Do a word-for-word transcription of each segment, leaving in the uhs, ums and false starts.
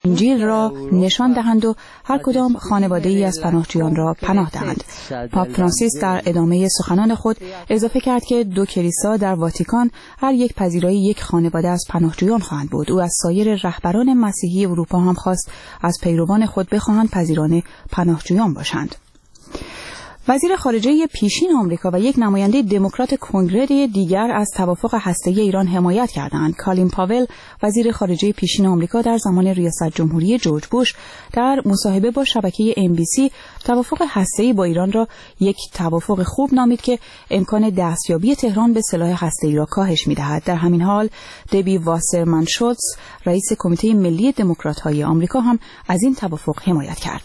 انجیل را نشان دهند و هر کدام خانواده‌ای از پناهجویان را پناه دهند. پاپ فرانسیس در ادامه سخنان خود اضافه کرد که دو کلیسا در واتیکان هر یک پذیرای یک خانواده از پناهجویان خواهند بود. او از سایر رهبران مسیحی اروپا هم خواست از پیروان خود بخواهند پذیران پناهجویان باشند. وزیر خارجه پیشین آمریکا و یک نماینده دموکرات کنگره دیگر از توافق هسته‌ای ایران حمایت کردند. کالین پاول، وزیر خارجه پیشین آمریکا در زمان ریاست جمهوری جورج بوش، در مصاحبه با شبکه ام بی سی توافق هسته‌ای با ایران را یک توافق خوب نامید که امکان دستیابی تهران به سلاح هسته‌ای را کاهش می‌دهد. در همین حال دبی واسرمن شولتز، رئیس کمیته ملی دموکرات‌های آمریکا، هم از این توافق حمایت کرد.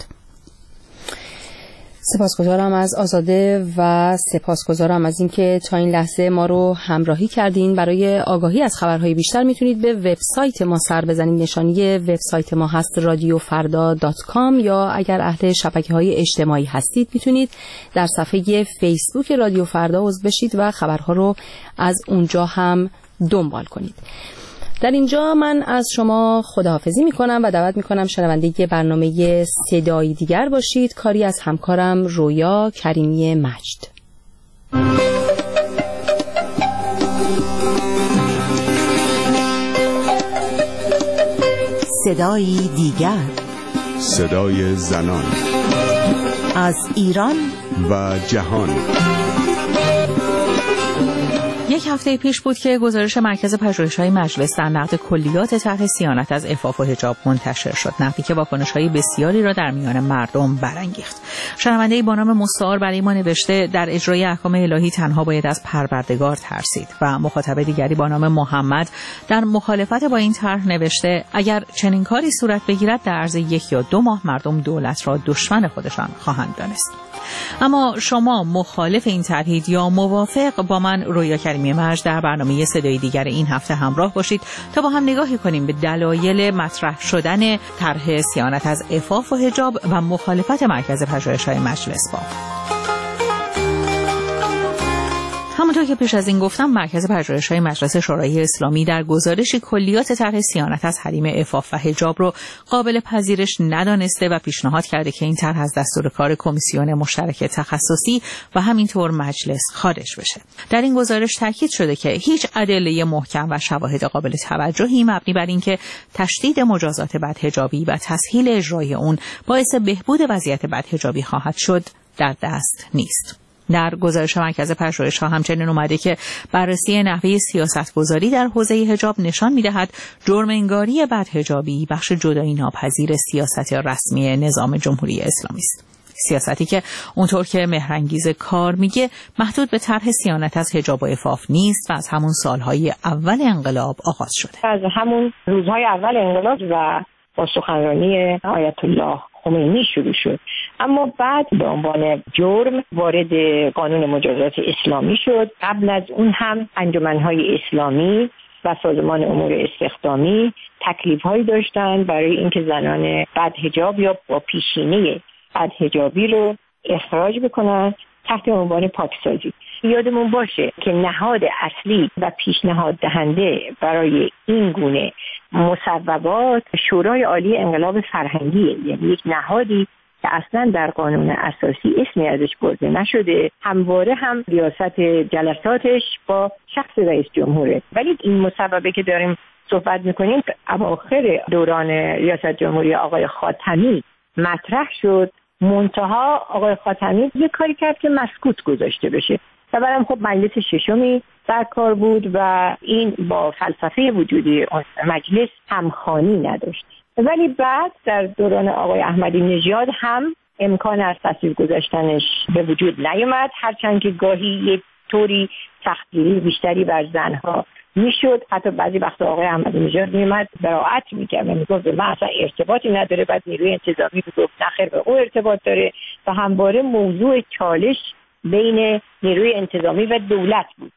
سپاسگزارم از آزاده و سپاسگزارم از اینکه تا این لحظه ما رو همراهی کردین. برای آگاهی از خبرهای بیشتر میتونید به وبسایت ما سر بزنید. نشانی وبسایت ما هست رادیو فردا دات کام، یا اگر اهل شبکه‌های اجتماعی هستید میتونید در صفحه فیسبوک رادیو فردا عضو بشید و خبرها رو از اونجا هم دنبال کنید. در اینجا من از شما خداحافظی میکنم و دعوت میکنم شنونده برنامه صدایی دیگر باشید، کاری از همکارم رویا کریمی مجد. صدایی دیگر، صدای زنان از ایران و جهان. یک هفته پیش بود که گزارش مرکز پژوهش‌های مجلس در نقد کلیات طرح صیانت از عفاف و حجاب منتشر شد، نقدی که واکنش‌های بسیاری را در میان مردم برانگیخت. شنونده‌ای با نام مستعار برای ما نوشته در اجرای احکام الهی تنها باید از پروردگار ترسید، و مخاطب دیگری با نام محمد در مخالفت با این طرح نوشته اگر چنین کاری صورت بگیرد در عرض یک یا دو ماه مردم دولت را دشمن خودشان خواهند دانست. اما شما مخالف این طرحید یا موافق؟ با من رویا کریمی مجد در برنامه صدای دیگر این هفته همراه باشید تا با هم نگاهی کنیم به دلایل مطرح شدن طرح صیانت از عفاف و حجاب و مخالفت مرکز پژوهش‌های مجلس با. همونطور که پیش از این گفتم، مرکز پژوهش‌های مجلس شورای اسلامی در گزارشی کلیات طرح صیانت از حریم عفاف و حجاب رو قابل پذیرش ندانسته و پیشنهاد کرده که این طرح از دستور کار کمیسیون مشترک تخصصی و همینطور مجلس خارج بشه. در این گزارش تاکید شده که هیچ ادله محکم و شواهد قابل توجهی مبنی بر اینکه تشدید مجازات بدحجابی و تسهیل اجرای اون باعث بهبود وضعیت بدحجابی خواهد شد در دست نیست. در گزارش مرکز پژوهش‌ها همچنین اومده که بررسی نحوه سیاست‌گذاری در حوزه حجاب نشان می‌دهد جرم انگاری بدحجابی بخش جدایی ناپذیر سیاست رسمی نظام جمهوری اسلامی است. سیاستی که اونطور که مهرانگیز کار میگه محدود به طرح صیانت از حجاب و عفاف نیست و از همون سالهای اول انقلاب آغاز شده. از همون روزهای اول انقلاب و با سخنرانی آیت الله خمینی شروع شد، اما بعد به عنوان جرم وارد قانون مجازات اسلامی شد. قبل از اون هم انجمن‌های اسلامی و سازمان امور استخدامی تکلیف‌هایی داشتند برای اینکه زنان بدحجاب یا با پیشینه بدحجابی رو اخراج بکنن تحت عنوان پاکسازی. یادمون باشه که نهاد اصلی و پیشنهاد دهنده برای این گونه مصوبات شورای عالی انقلاب فرهنگیه، یعنی یک نهادی که اصلا در قانون اساسی اسمی ازش برده نشده، همواره هم ریاست جلساتش با شخص رئیس جمهوره. ولی این مصوبه که داریم صحبت میکنیم اواخر دوران ریاست جمهوری آقای خاتمی مطرح شد، منتها آقای خاتمی یک کاری کرد که مسکوت گذاشته بشه. طبعا خب مجلس ششمی در کار بود و این با فلسفه وجودی مجلس همخوانی نداشت. ولی بعد در دوران آقای احمدی نژاد هم امکان از تصویب گذاشتنش به وجود نیامد، هرچند که گاهی یک طوری سختگیری بیشتری بر زنها میشد. حتی بعضی وقت آقای احمدی نژاد میومد براعت میکرد و میگفت من اصلا ارتباطی نداره، بعد نیروی انتظامی میگفت نخیر به او ارتباط داره و همواره موضوع چالش بین نیروی انتظامی و دولت بود.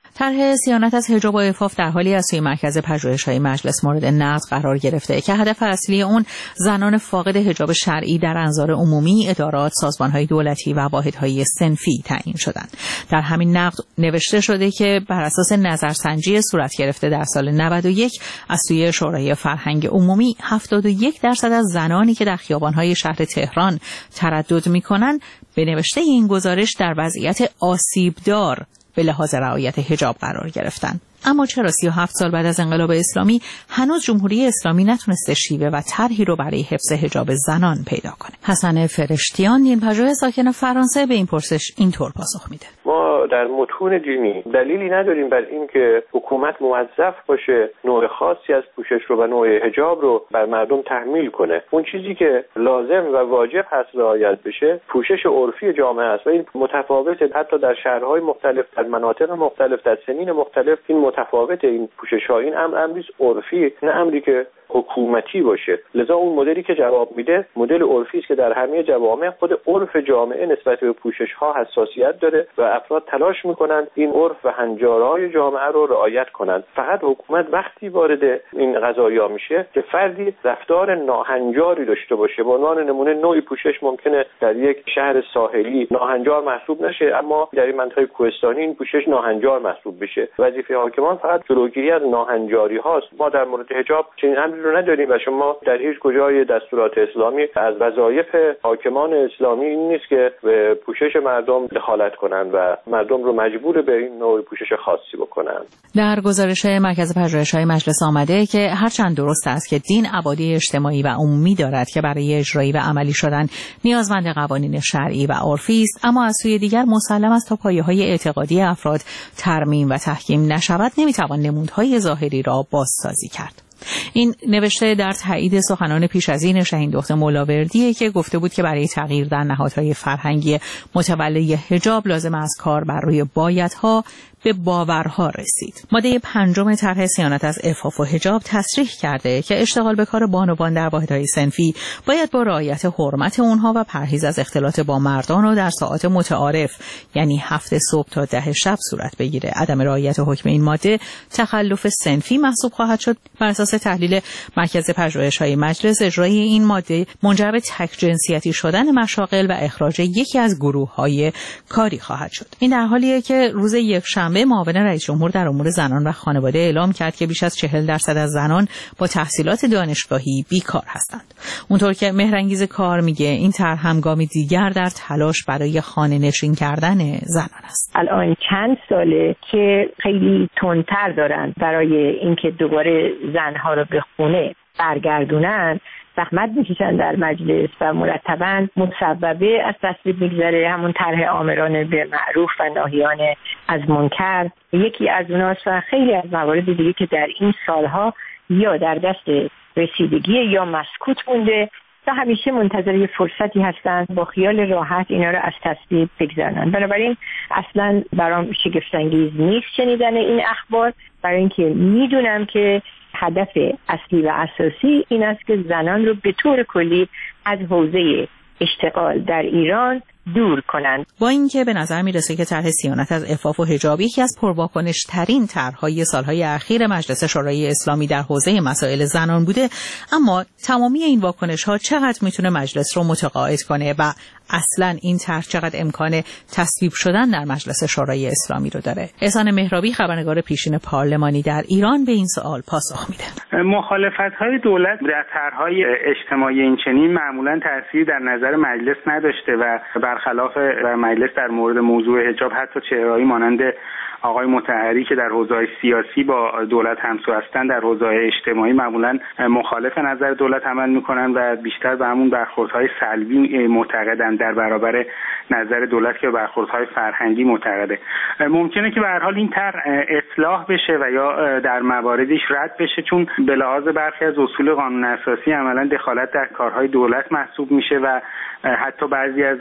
طرح صیانت از حجاب و عفاف در حالی از سوی مرکز پژوهش‌های مجلس مورد نقد قرار گرفته که هدف اصلی اون زنان فاقد حجاب شرعی در انظار عمومی، ادارات، سازمان‌های دولتی و واحدهای صنفی تعیین شدند. در همین نقد نوشته شده که بر اساس نظرسنجی صورت گرفته در سال نود و یک از سوی شورای فرهنگ عمومی هفتاد و یک درصد از زنانی که در خیابان‌های شهر تهران تردد می‌کنند به نوشته این گزارش در وضعیت آسیبدار به لحاظ رعایت حجاب قرار گرفتند. اما چرا سی و هفت سال بعد از انقلاب اسلامی هنوز جمهوری اسلامی نتونسته شیوه و طرحی رو برای حفظ حجاب زنان پیدا کنه؟ حسن فرشتیان، دین پژوه ساکن فرانسه، به این پرسش اینطور پاسخ میده: ما در متون دینی دلیلی نداریم بر اینکه حکومت موظف باشه نوع خاصی از پوشش رو و نوع حجاب رو بر مردم تحمیل کنه. اون چیزی که لازم و واجب هست رعایت بشه پوشش عرفی جامعه است و این متفاوته، حتی در شهرهای مختلف، در مناطق مختلف، در سنین مختلف این متفاوت. این پوشش‌ها این امر امری عرفی، نه امری که حکومتی باشه. لذا اون مدلی که جواب میده مدل عرفی است که در همه جوامع خود عرف جامعه نسبت به پوشش‌ها حساسیت داره و افراد تلاش میکنن این عرف و هنجارهای جامعه رو رعایت کنند. فقط حکومت وقتی وارد این قضایا میشه که فردی رفتار ناهنجاری داشته باشه. به عنوان نمونه نوعی پوشش ممکنه در یک شهر ساحلی ناهنجار محسوب نشه، اما در این منطقه کوهستانی این پوشش ناهنجار محسوب بشه. وظیفه حاکمان فقط جلوگیری از ناهنجاری هاست. ما در مورد حجاب چنین رو نداریم و شما در هیچ کجای دستورات اسلامی از وظایف حاکمان اسلامی این نیست که به پوشش مردم دخالت کنند و مردم رو مجبور به این نوع پوشش خاصی بکنند. در گزارش مرکز پژوهش‌های مجلس آمده که هرچند درست است که دین ابعاد اجتماعی و عمومی دارد که برای اجرایی و عملی شدن نیازمند قوانین شرعی و عرفی است، اما از سوی دیگر مسلم است تا پایه‌های اعتقادی افراد ترمیم و تحکیم نشود نمیتوان نمودهای ظاهری را بازسازی کرد. این نوشته در تایید سخنان پیش از این شهیندخت مولاوردیه که گفته بود که برای تغییر در نهادهای فرهنگی متولی حجاب لازم است کار بر روی بایدها به باورها رسید. ماده پنجم طرح صیانت از عفاف و حجاب تصریح کرده که اشتغال به کار بانوان در واحدهای صنفی باید با رعایت حرمت اونها و پرهیز از اختلاط با مردان و در ساعات متعارف یعنی هفت صبح تا ده شب صورت بگیره. عدم رعایت حکم این ماده تخلف صنفی محسوب خواهد شد. بر اساس تحلیل مرکز پژوهش‌های مجلس، اجرای این ماده منجر به تک جنسیتی شدن مشاغل و اخراج یکی از گروه‌های کاری خواهد شد. این در حالیه که روز یکشنبه معاون رئیس جمهور در امور زنان و خانواده اعلام کرد که بیش از چهل درصد از زنان با تحصیلات دانشگاهی بیکار هستند. اونطور که مهرانگیز کار میگه این طرح هم گامی دیگر در تلاش برای خانه نشین کردن زنان است. الان چند ساله که خیلی تندتر دارن برای اینکه دوباره زنها رو به خونه برگردونن، زحمت میکشن در مجلس و مرتباً مصوبه از تصویب میگذره، همون طرح آمرانه به معروف و ناهیانه از منکر یکی از اوناست و خیلی از موارد دیگه که در این سالها یا در دست رسیدگی یا مسکوت مونده و همیشه منتظر یه فرصتی هستن با خیال راحت اینا رو از تصویب بگذارن. بنابراین اصلا برام شگفت‌انگیز نیست شنیدن این اخبار، برای اینکه میدونم که هدف اصلی و اساسی این است که زنان رو به طور کلی از حوزه اشتغال در ایران دور کنند. با اینکه به نظر میرسه که طرح صیانت از عفاف و حجاب یکی از پرواکنش ترین طرح‌های سالهای اخیر مجلس شورای اسلامی در حوزه مسائل زنان بوده، اما تمامی این واکنش‌ها چقدر میتونه مجلس رو متقاعد کنه و اصلا این طرح چقدر امکان تصویب شدن در مجلس شورای اسلامی رو داره؟ احسان مهرابی، خبرنگار پیشین پارلمانی در ایران، به این سوال پاسخ میده. مخالفت‌های دولت در طرح‌های اجتماعی این چنین معمولاً تأثیر در نظر مجلس نداشته و برخلاف مجلس در مورد موضوع حجاب حتی چهره‌ای مانند آقای مطهری که در حوزه‌های سیاسی با دولت همسو هستند در حوزه‌های اجتماعی معمولاً مخالف نظر دولت عمل می‌کنند و بیشتر به همون برخوردهای سلبی معتقدند در برابر نظر دولت که برخوردهای فرهنگی معتقده. ممکنه که به هر حال این طرح اصلاح بشه و یا در مواردش رد بشه، چون به لحاظ برخی از اصول قانون اساسی عملاً دخالت در کارهای دولت محسوب میشه و حتی بعضی از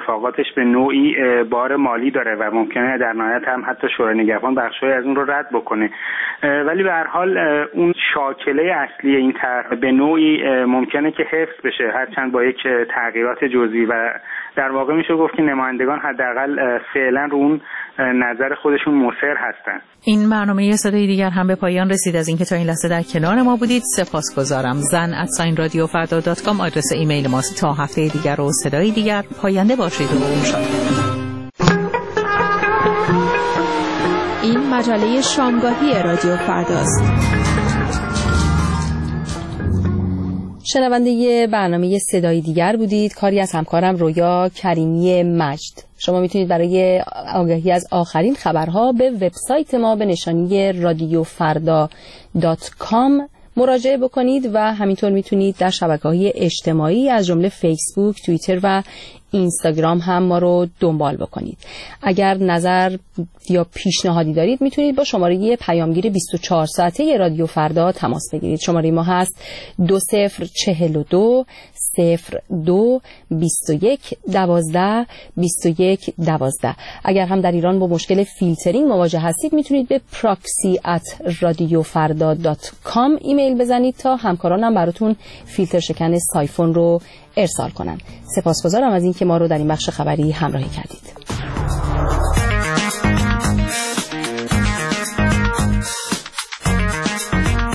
اتفاقاتش به نوعی بار مالی داره و ممکنه در نهایت هم حتی شورای نگهبان بخشی از اون رو رد بکنه، ولی به هر حال اون شاکله اصلی این طرح به نوعی ممکنه که حفظ بشه، هرچند با یک تغییرات جزئی، و در واقع میشه گفت که نمایندگان حداقل فعلا رو اون نظر خودشون مصر هستن. این برنامه صدای دیگر هم به پایان رسید. از اینکه تا این لحظه در کنار ما بودید سپاسگزارم. زن ات ساین رادیو فردا دات کام آدرس ایمیل ماست. تا هفته دیگر و صدای دیگر پاینده باشید و شاد. این مجله شامگاهی رادیو فرداست. شنونده برنامه صدای دیگر بودید، کاری از همکارم رویا کریمی مجد. شما میتونید برای آگاهی از آخرین خبرها به وبسایت ما به نشانی رادیو فردا دات کام مراجعه بکنید و همینطور میتونید در شبکه‌های اجتماعی از جمله فیسبوک، توییتر و اینستاگرام هم ما رو دنبال بکنید. اگر نظر یا پیشنهادی دارید میتونید با شماره پیامگیر بیست و چهار ساعته رادیو فردا تماس بگیرید. شماره ما هست دو صفر چهل و دو صفر دو بیست و یک دوازده بیست و یک دوازده. اگر هم در ایران با مشکل فیلترینگ مواجه هستید میتونید به پراکسی ات رادیو فردا دات کام ایمیل بزنید تا همکارانم براتون فیلتر شکن سایفون رو ارسال کنن. سپاسگزارم از اینکه ما رو در این بخش خبری همراهی کردید.